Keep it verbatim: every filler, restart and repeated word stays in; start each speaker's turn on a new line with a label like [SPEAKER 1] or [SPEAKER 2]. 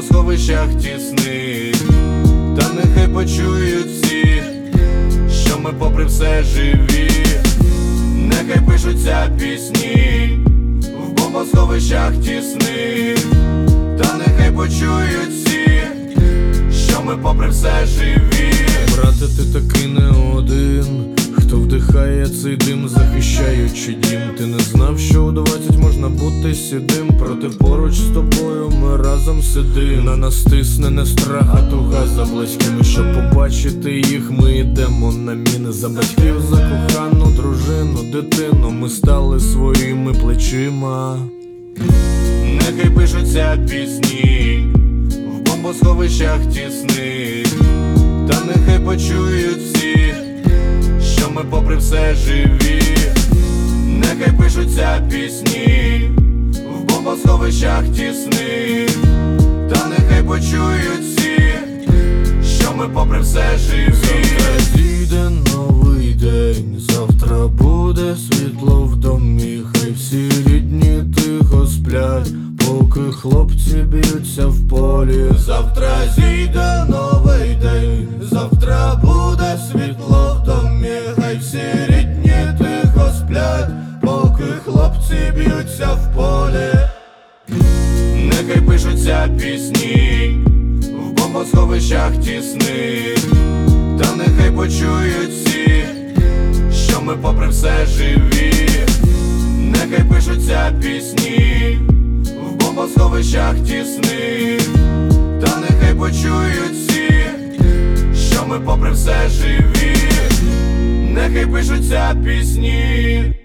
[SPEAKER 1] бомбосховищах тісних, та нехай почують всі, що ми попри все живі. Нехай пишуться пісні в бомбосховищах тісних, та нехай почують всі, що ми попри все живі.
[SPEAKER 2] Брате, ти таки не один, хто вдихає цей дим, захищаючи дім. Ти не знав, що у двадцять можна бути сідим, проте поруч з тобою ми разом сидим. На нас тисне не страх, а туга за близькими. Щоб побачити їх, ми йдемо на міни. За батьків, за кохану дружину, дитину ми стали своїми плечима.
[SPEAKER 1] Нехай пишуться пісні в бомбосховищах тісних, та нехай почують всі, що ми попри все живі. Нехай пишуться пісні в бомбосховищах тісних, та нехай почують всі, що ми попри все живі.
[SPEAKER 2] Завтра зійде новий день, завтра буде світло в домі. Хай всі рідні тихо сплять, поки хлопці б'ються в полі.
[SPEAKER 1] Завтра зійде новий день, завтра буде світло в домі. Хай всі рідні тихо сплять, поки хлопці б'ються в полі. Нехай пишуться пісні в бомбосховищах тісних, та нехай почують всі, що ми попри все живі. Нехай пишуться пісні в бомбосховищах тісних, та нехай почують всі, що ми попри все живі. Нехай пишуться пісні